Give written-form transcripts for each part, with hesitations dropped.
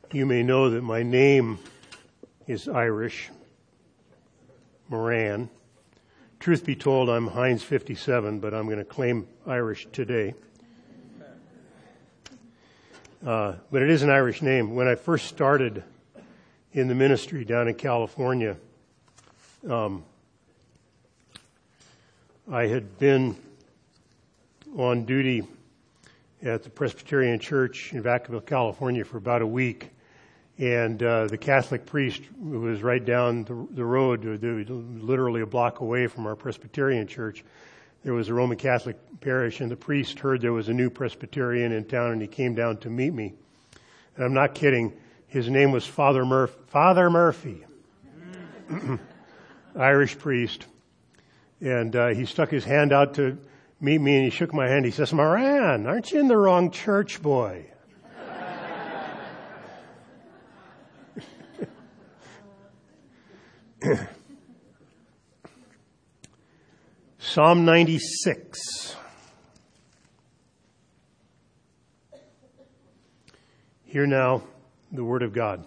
You may know that my name is Irish, Moran. Truth be told, I'm Heinz 57, but I'm going to claim Irish today. But it is an Irish name. When I first started in the ministry down in California, I had been on duty at the Presbyterian Church in Vacaville, California for about a week. And the Catholic priest who was right down the road, literally a block away from our Presbyterian church, there was a Roman Catholic parish, and the priest heard there was a new Presbyterian in town, and he came down to meet me. And I'm not kidding. His name was Father Murphy, Irish priest. And he stuck his hand out to meet me, and he shook my hand. He says, "Moran, aren't you in the wrong church, boy?" Psalm 96. Hear now the word of God.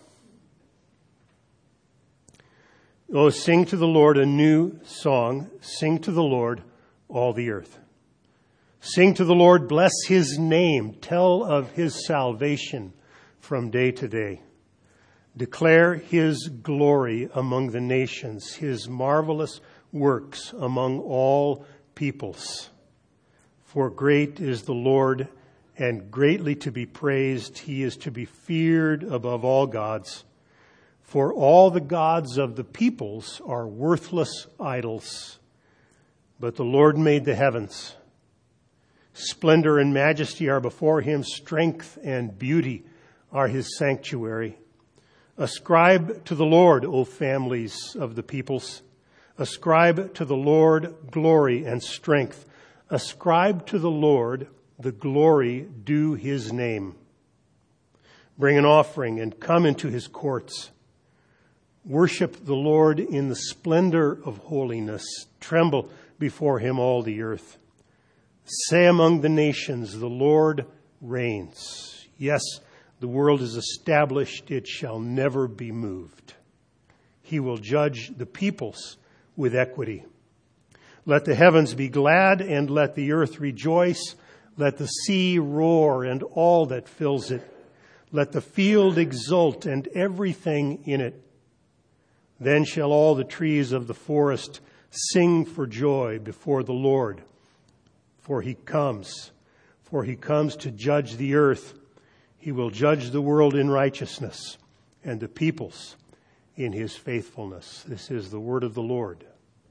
Oh, sing to the Lord a new song. Sing to the Lord, all the earth. Sing to the Lord, bless his name. Tell of his salvation from day to day. Declare his glory among the nations, his marvelous works among all peoples. For great is the Lord, and greatly to be praised. He is to be feared above all gods. For all the gods of the peoples are worthless idols. But the Lord made the heavens. Splendor and majesty are before him. Strength and beauty are his sanctuary. Ascribe to the Lord, O families of the peoples. Ascribe to the Lord glory and strength. Ascribe to the Lord the glory due his name. Bring an offering and come into his courts. Worship the Lord in the splendor of holiness. Tremble before him, all the earth. Say among the nations, the Lord reigns. Yes, the world is established, it shall never be moved. He will judge the peoples with equity. Let the heavens be glad and let the earth rejoice. Let the sea roar and all that fills it. Let the field exult and everything in it. Then shall all the trees of the forest sing for joy before the Lord. For he comes to judge the earth. He will judge the world in righteousness and the peoples in his faithfulness. This is the word of the Lord.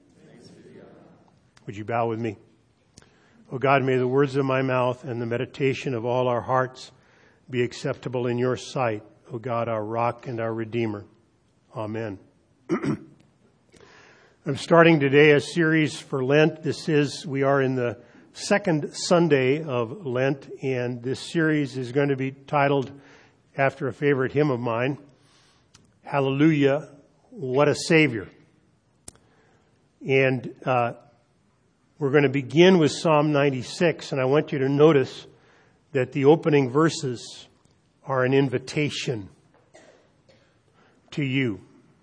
Would you bow with me? O God, may the words of my mouth and the meditation of all our hearts be acceptable in your sight, O God, our rock and our redeemer. Amen. I'm starting today a series for Lent. We are in the second Sunday of Lent, and this series is going to be titled after a favorite hymn of mine, Hallelujah, What a Savior. And we're going to begin with Psalm 96, and I want you to notice that the opening verses are an invitation to you,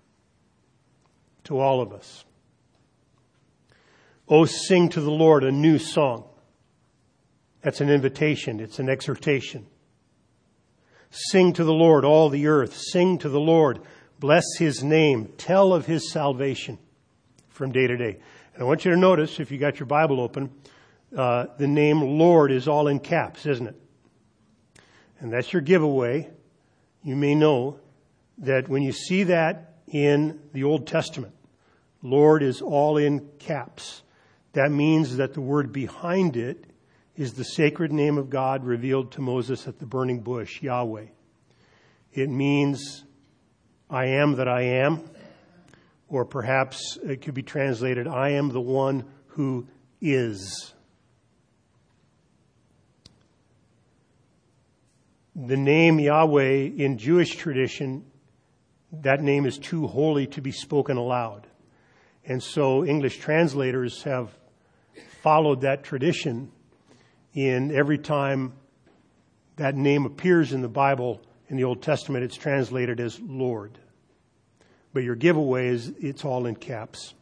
to all of us. Oh, sing to the Lord a new song. That's an invitation. It's an exhortation. Sing to the Lord, all the earth. Sing to the Lord. Bless his name. Tell of his salvation from day to day. And I want you to notice, if you got your Bible open, the name Lord is all in caps, isn't it? And that's your giveaway. You may know that when you see that in the Old Testament, Lord is all in caps. That means that the word behind it is the sacred name of God revealed to Moses at the burning bush, Yahweh. It means, I am that I am, or perhaps it could be translated, I am the one who is. The name Yahweh in Jewish tradition, that name is too holy to be spoken aloud. And so English translators have followed that tradition in every time that name appears in the Bible In the Old Testament, it's translated as Lord. But your giveaway is, it's all in caps.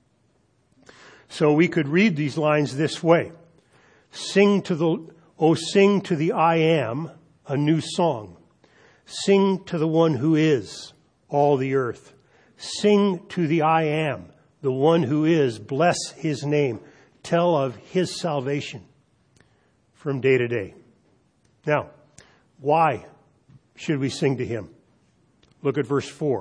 So we could read these lines this way. Sing to the I Am a new song. Sing to the one who is all the earth. Sing to the I Am, the one who is. Bless his name. Tell of his salvation from day to day. Now, why should we sing to him? Look at verse 4.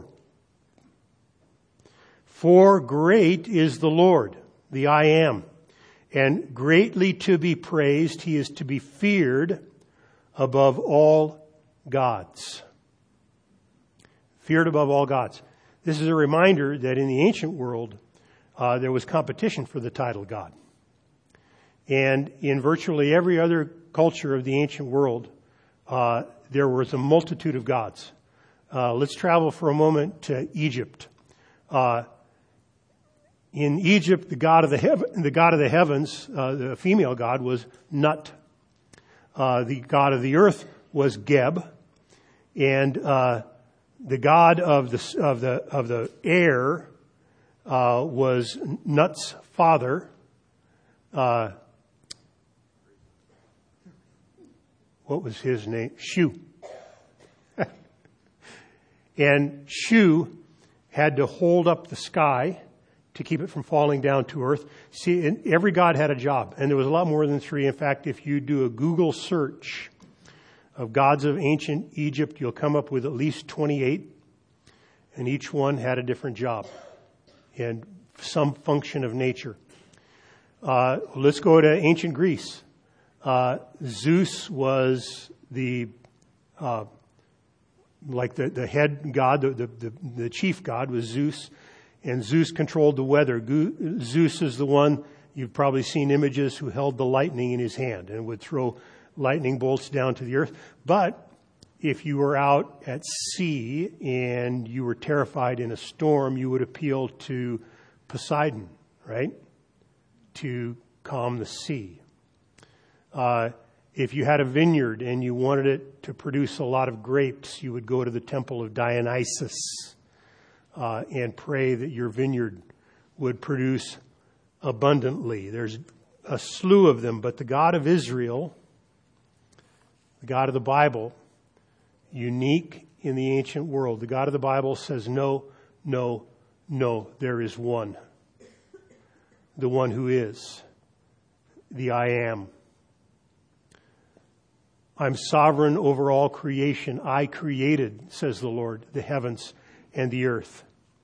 For great is the Lord, the I Am, and greatly to be praised. He is to be feared above all gods. Feared above all gods. This is a reminder that in the ancient world, there was competition for the title God. And in virtually every other culture of the ancient world, there was a multitude of gods. Let's travel for a moment to Egypt. In Egypt, the god of the heavens, the female god, was Nut. The god of the earth was Geb, and the god of the air was Nut's father. What was his name? Shu. And Shu had to hold up the sky to keep it from falling down to earth. See, and every god had a job, and there was a lot more than 3. In fact, if you do a Google search of gods of ancient Egypt, you'll come up with at least 28, and each one had a different job and some function of nature. Let's go to ancient Greece. Zeus was the head god, the chief god was Zeus, and Zeus controlled the weather. Zeus is the one, you've probably seen images, who held the lightning in his hand and would throw lightning bolts down to the earth. But if you were out at sea and you were terrified in a storm, you would appeal to Poseidon, right? To calm the sea. If you had a vineyard and you wanted it to produce a lot of grapes, you would go to the temple of Dionysus and pray that your vineyard would produce abundantly. There's a slew of them, but the God of Israel, the God of the Bible, unique in the ancient world, the God of the Bible says, no, no, no, there is one. The one who is, the I Am. I'm sovereign over all creation. I created, says the Lord, the heavens and the earth.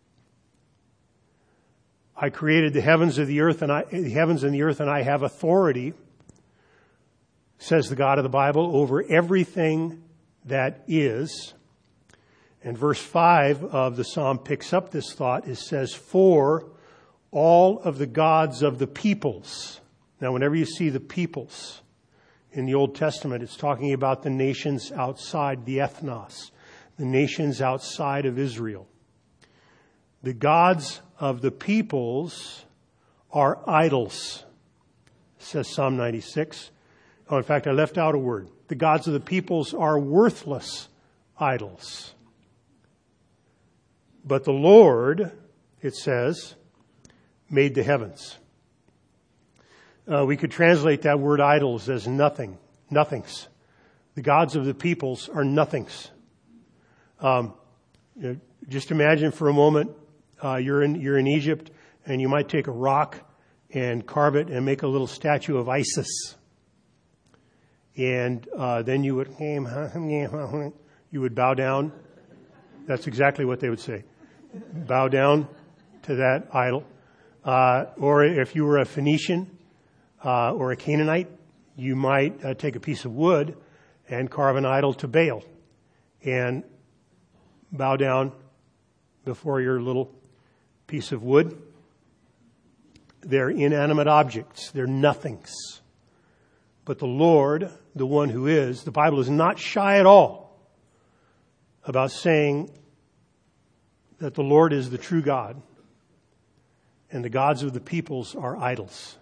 I created the heavens and the earth, and I have authority, says the God of the Bible, over everything that is. And verse 5 of the Psalm picks up this thought. It says, for all of the gods of the peoples. Now, whenever you see the peoples in the Old Testament, it's talking about the nations outside, the ethnos, the nations outside of Israel. The gods of the peoples are idols, says Psalm 96. Oh, in fact, I left out a word. The gods of the peoples are worthless idols. But the Lord, it says, made the heavens. We could translate that word idols as nothings. The gods of the peoples are nothings. Just imagine for a moment, you're in Egypt, and you might take a rock and carve it and make a little statue of Isis. And then you would bow down. That's exactly what they would say. Bow down to that idol. Or if you were a Phoenician or a Canaanite, you might take a piece of wood and carve an idol to Baal and bow down before your little piece of wood. They're inanimate objects. They're nothings. But the Lord, the one who is, the Bible is not shy at all about saying that the Lord is the true God and the gods of the peoples are idols.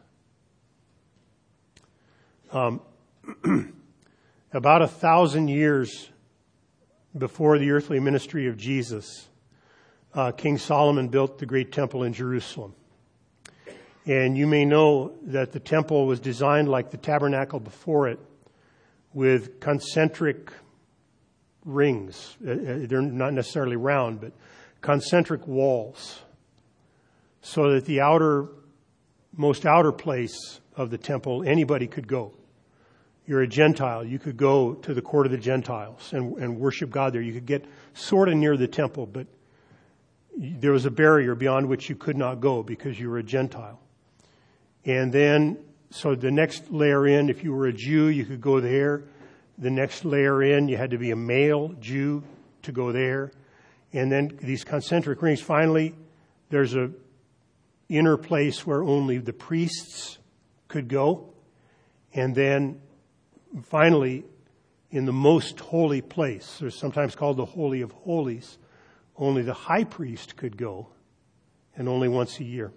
About 1,000 years before the earthly ministry of Jesus, King Solomon built the great temple in Jerusalem. And you may know that the temple was designed like the tabernacle before it, with concentric rings. They're not necessarily round, but concentric walls, so that the most outer place of the temple, anybody could go. You're a Gentile, you could go to the court of the Gentiles and worship God there. You could get sort of near the temple, but there was a barrier beyond which you could not go because you were a Gentile. And then, so the next layer in, if you were a Jew, you could go there. The next layer in, you had to be a male Jew to go there. And then these concentric rings. Finally, there's a inner place where only the priests could go. And then finally, in the most holy place, there's sometimes called the Holy of Holies, only the high priest could go, and only once a year.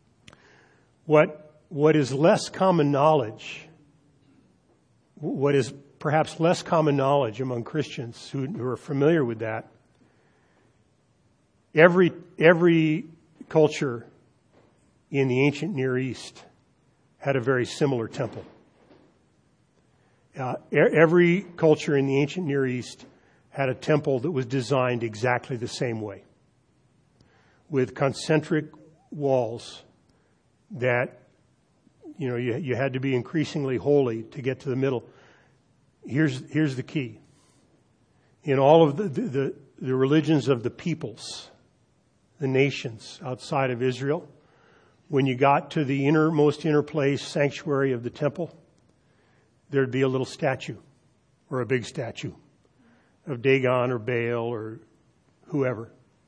What is less common knowledge, what is perhaps less common knowledge among Christians who are familiar with that, every culture in the ancient Near East had a very similar temple. Every culture in the ancient Near East had a temple that was designed exactly the same way, with concentric walls that, you had to be increasingly holy to get to the middle. Here's the key. In all of the religions of the peoples, the nations outside of Israel, when you got to the innermost inner place, sanctuary of the temple, there'd be a little statue or a big statue of Dagon or Baal or whoever.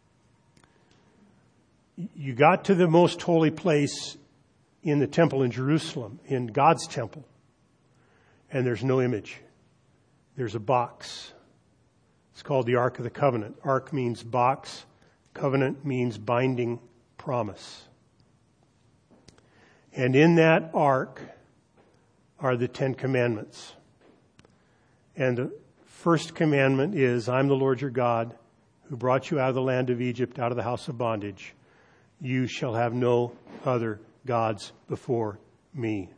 You got to the most holy place in the temple in Jerusalem, in God's temple, and there's no image. There's a box. It's called the Ark of the Covenant. Ark means box. Covenant means binding promise. And in that ark are the 10 commandments. And the first commandment is, I'm the Lord your God, who brought you out of the land of Egypt, out of the house of bondage. You shall have no other gods before me.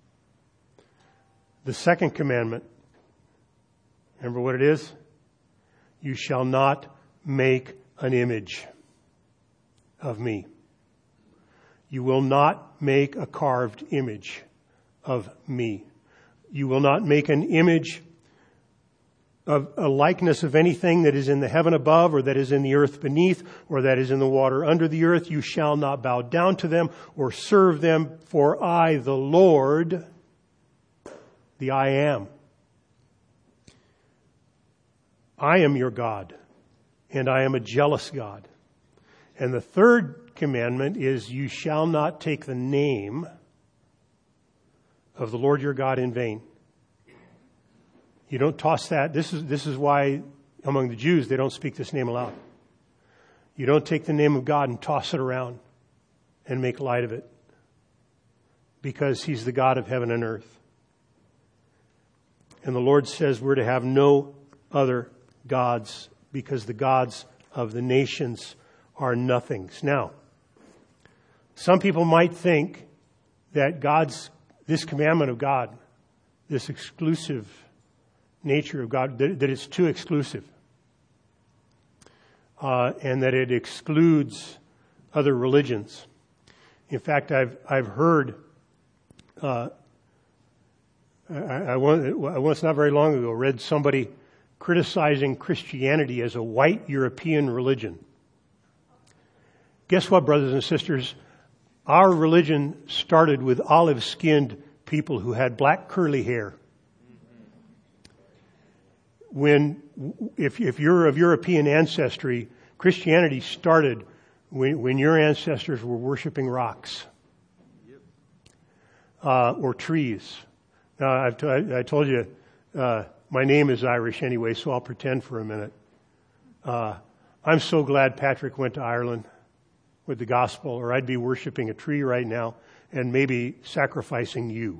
The second commandment, remember what it is? You shall not make an image of me. You will not make a carved image of me. You will not make an image of a likeness of anything that is in the heaven above, or that is in the earth beneath, or that is in the water under the earth. You shall not bow down to them or serve them, for I, the Lord, the I am your God, and I am a jealous God. And the third commandment is, you shall not take the name of the Lord your God in vain. You don't toss that. This is why among the Jews they don't speak this name aloud. You don't take the name of God and toss it around and make light of it, because He's the God of heaven and earth. And the Lord says we're to have no other gods, because the gods of the nations are nothings. Now, some people might think that this commandment of God, this exclusive nature of God, that it's too exclusive, and that it excludes other religions. In fact, I've heard, I once not very long ago read somebody criticizing Christianity as a white European religion. Guess what, brothers and sisters? Our religion started with olive-skinned people who had black curly hair. If you're of European ancestry, Christianity started when your ancestors were worshiping rocks or trees. Now, I told you my name is Irish anyway, so I'll pretend for a minute. I'm so glad Patrick went to Ireland with the gospel, or I'd be worshiping a tree right now and maybe sacrificing you.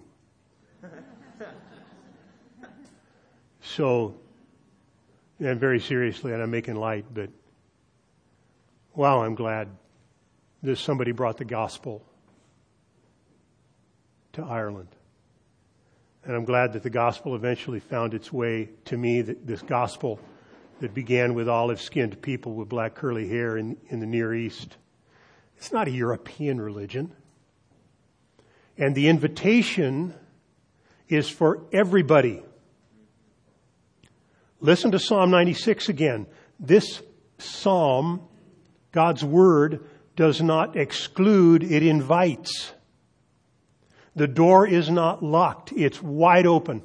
and very seriously, and I'm making light, but wow, I'm glad that somebody brought the gospel to Ireland. And I'm glad that the gospel eventually found its way to me, that this gospel that began with olive-skinned people with black curly hair in the Near East. It's not a European religion. And the invitation is for everybody. Listen to Psalm 96 again. This psalm, God's word, does not exclude, it invites. The door is not locked, it's wide open.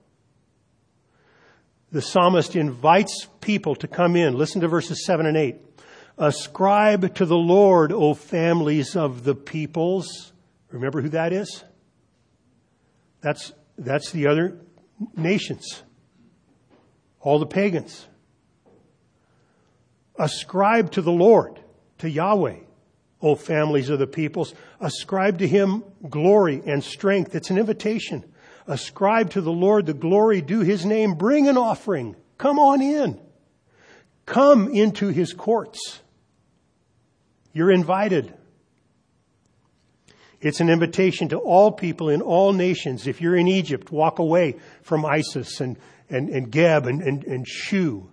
The psalmist invites people to come in. Listen to verses 7 and 8. Ascribe to the Lord, O families of the peoples. Remember who that is? That's the other nations. All the pagans. Ascribe to the Lord, to Yahweh, O families of the peoples. Ascribe to Him glory and strength. It's an invitation. Ascribe to the Lord the glory due His name. Bring an offering. Come on in. Come into His courts. You're invited. It's an invitation to all people in all nations. If you're in Egypt, walk away from Isis and Geb and Shu.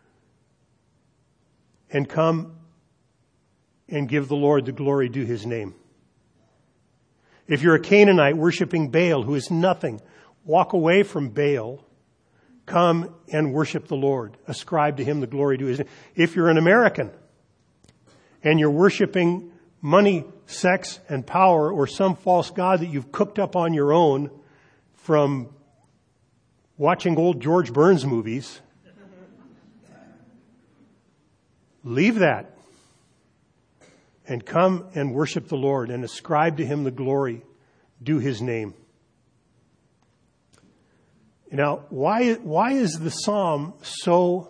And come and give the Lord the glory due His name. If you're a Canaanite worshiping Baal, who is nothing, walk away from Baal. Come and worship the Lord. Ascribe to Him the glory due His name. If you're an American and you're worshiping money, sex, and power, or some false god that you've cooked up on your own from watching old George Burns movies, leave that and come and worship the Lord and ascribe to Him the glory due His name. Now, why is the psalm so,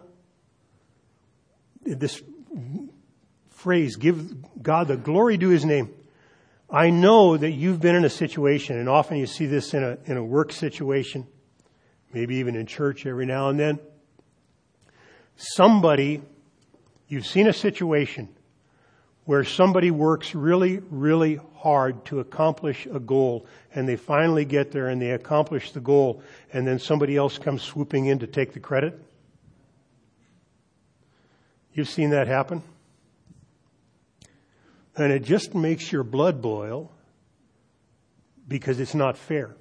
this phrase, give God the glory due His name? I know that you've been in a situation, and often you see this in a work situation, maybe even in church every now and then. You've seen a situation where somebody works really, really hard to accomplish a goal, and they finally get there and they accomplish the goal, and then somebody else comes swooping in to take the credit. You've seen that happen? And it just makes your blood boil because it's not fair.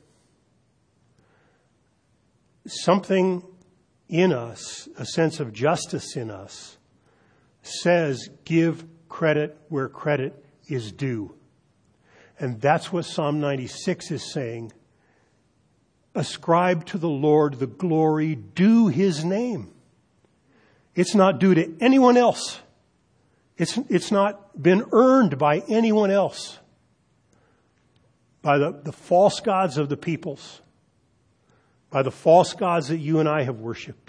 Something in us, a sense of justice in us, says give credit where credit is due. And that's what Psalm 96 is saying. Ascribe to the Lord the glory due His name. It's not due to anyone else. It's not been earned by anyone else. By the false gods of the peoples. By the false gods that you and I have worshipped.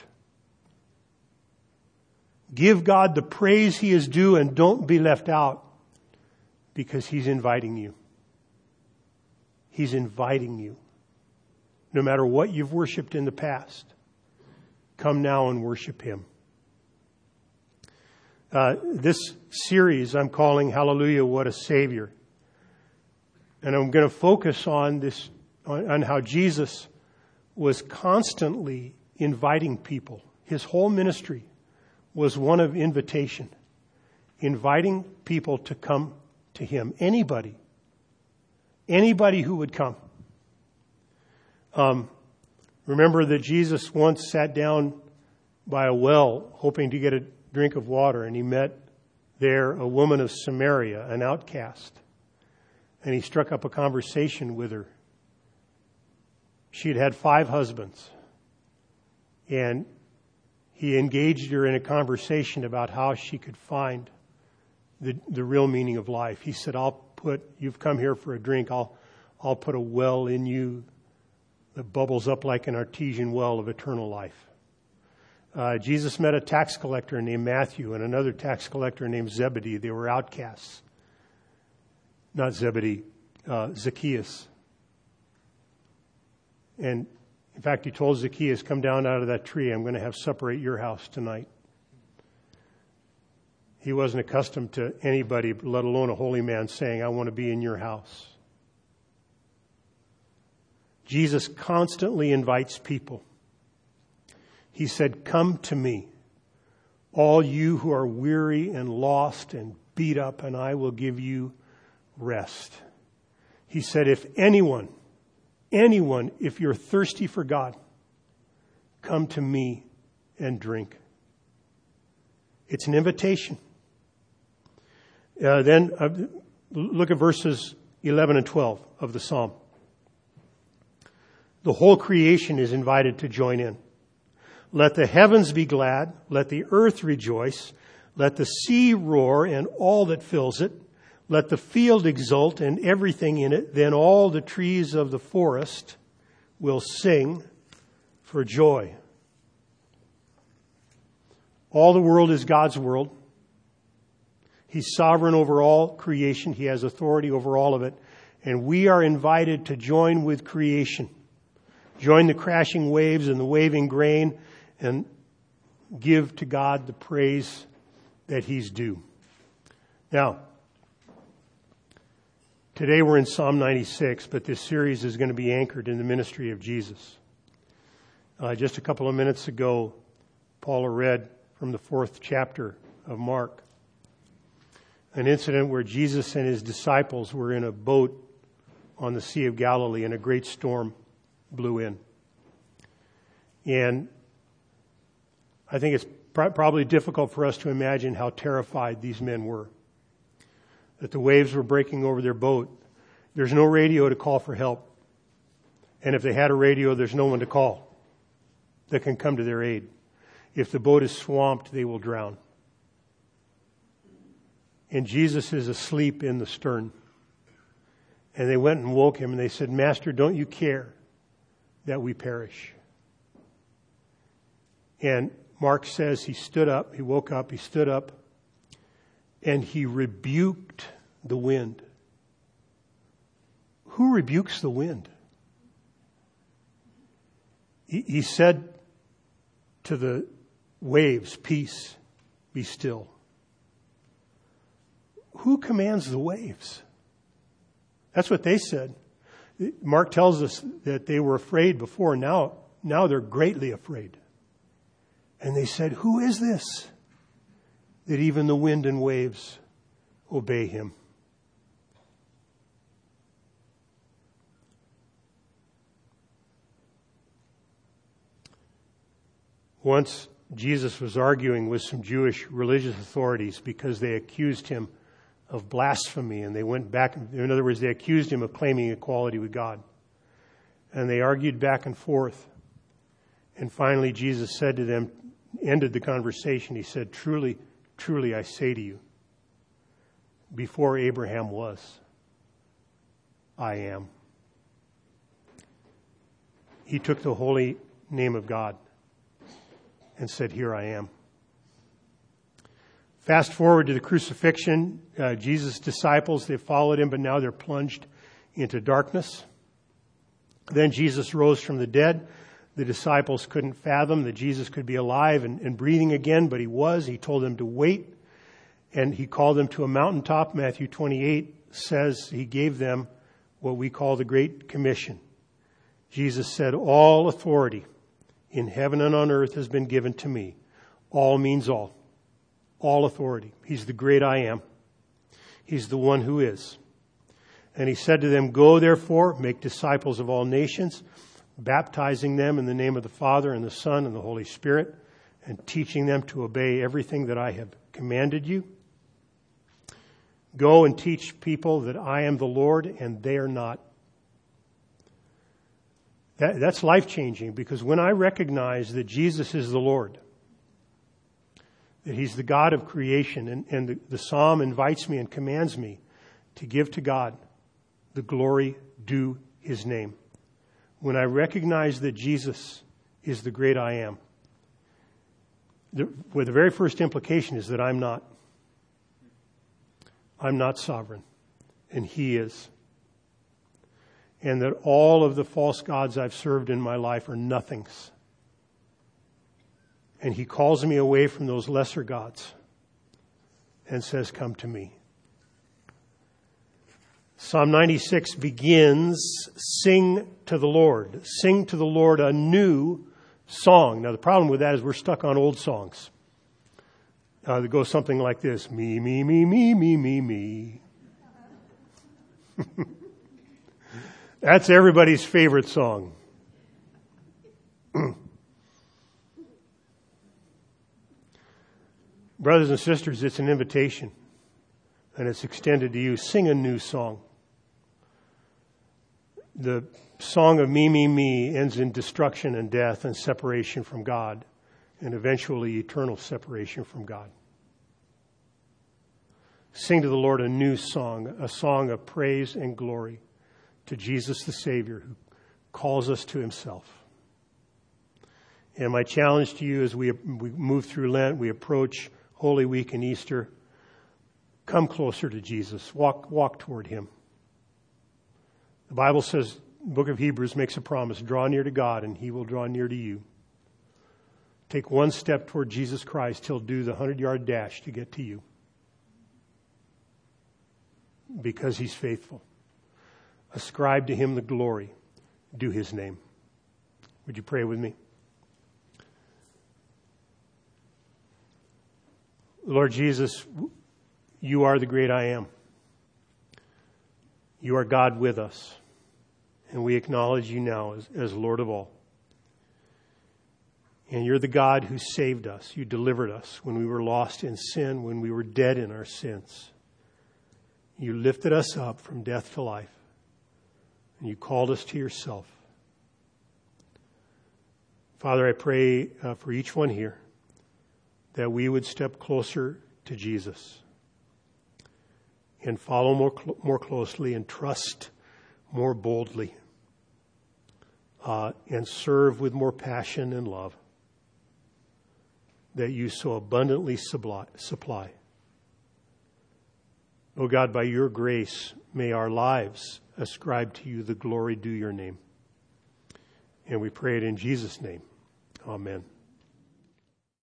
Give God the praise He is due, and don't be left out, because He's inviting you. He's inviting you. No matter what you've worshipped in the past, come now and worship Him. This series I'm calling Hallelujah, What a Savior. And I'm going to focus on this, on how Jesus was constantly inviting people. His whole ministry was one of invitation. Inviting people to come to Him. Anybody who would come. Remember that Jesus once sat down by a well hoping to get a drink of water, and He met there a woman of Samaria, an outcast. And He struck up a conversation with her. She'd had 5 husbands. And He engaged her in a conversation about how she could find the real meaning of life. He said, you've come here for a drink. I'll put a well in you that bubbles up like an artesian well of eternal life. Jesus met a tax collector named Matthew and another tax collector named Zebedee. They were outcasts. Not Zebedee, Zacchaeus. And In fact, he told Zacchaeus, come down out of that tree. I'm going to have supper at your house tonight. He wasn't accustomed to anybody, let alone a holy man, saying, I want to be in your house. Jesus constantly invites people. He said, come to me, all you who are weary and lost and beat up, and I will give you rest. He said, if anyone, if you're thirsty for God, come to me and drink. It's an invitation. Then look at verses 11 and 12 of the Psalm. The whole creation is invited to join in. Let the heavens be glad. Let the earth rejoice. Let the sea roar and all that fills it. Let the field exult and everything in it. Then all the trees of the forest will sing for joy. All the world is God's world. He's sovereign over all creation. He has authority over all of it. And we are invited to join with creation. Join the crashing waves and the waving grain and give to God the praise that He's due. Now, today we're in Psalm 96, but this series is going to be anchored in the ministry of Jesus. Just a couple of minutes ago, Paula read from the 4th chapter of Mark, an incident where Jesus and His disciples were in a boat on the Sea of Galilee and a great storm blew in. And I think it's probably difficult for us to imagine how terrified these men were. That the waves were breaking over their boat. There's no radio to call for help. And if they had a radio, there's no one to call that can come to their aid. If the boat is swamped, they will drown. And Jesus is asleep in the stern. And they went and woke Him and they said, Master, don't you care that we perish? And Mark says he stood up, he woke up, he stood up, and he rebuked the wind. Who rebukes the wind? He said to the waves, peace, be still. Who commands the waves? That's what they said. Mark tells us that they were afraid before. Now they're greatly afraid. And they said, who is this that even the wind and waves obey Him? Once Jesus was arguing with some Jewish religious authorities because they accused Him of blasphemy, and they went back. In other words, they accused Him of claiming equality with God. And they argued back and forth. And finally, Jesus said to them, ended the conversation. He said, truly, truly, I say to you, before Abraham was, I am. He took the holy name of God and said, here I am. Fast forward to the crucifixion. Jesus' disciples, they followed Him, but now they're plunged into darkness. Then Jesus rose from the dead. The disciples couldn't fathom that Jesus could be alive and breathing again, but He was. He told them to wait, and He called them to a mountaintop. Matthew 28 says He gave them what we call the Great Commission. Jesus said, all authority in heaven and on earth has been given to me. All means all. All authority. He's the great I am. He's the one who is. And He said to them, go therefore, make disciples of all nations, baptizing them in the name of the Father and the Son and the Holy Spirit, and teaching them to obey everything that I have commanded you. Go and teach people that I am the Lord and they are not. That's life-changing, because when I recognize that Jesus is the Lord, that He's the God of creation, and the Psalm invites me and commands me to give to God the glory due His name. When I recognize that Jesus is the great I am, the very first implication is that I'm not. I'm not sovereign, and He is. and that all of the false gods I've served in my life are nothings. And he calls me away from those lesser gods and says, come to me. Psalm 96 begins, sing to the Lord. Sing to the Lord a new song. Now the problem with that is we're stuck on old songs. That go something like this. Me, me, me, me, me, me, me. That's everybody's favorite song. Brothers and sisters, it's an invitation, and it's extended to you. Sing a new song. The song of me, me, me ends in destruction and death and separation from God, and eventually eternal separation from God. Sing to the Lord a new song, a song of praise and glory to Jesus the Savior who calls us to himself. And my challenge to you as we move through Lent, we approach Holy Week and Easter, come closer to Jesus. Walk toward him. The Bible says, the book of Hebrews makes a promise, draw near to God and he will draw near to you. Take one step toward Jesus Christ, he'll do the 100-yard dash to get to you. Because he's faithful. Ascribe to him the glory. Do his name. Would you pray with me? Lord Jesus, you are the great I am. You are God with us. And we acknowledge you now as Lord of all. And you're the God who saved us. You delivered us when we were lost in sin, when we were dead in our sins. You lifted us up from death to life. And you called us to yourself. Father, I pray for each one here that we would step closer to Jesus and follow more closely and trust more boldly and serve with more passion and love that you so abundantly supply. Oh God, by your grace, may our lives ascribe to you the glory due your name. And we pray it in Jesus' name. Amen.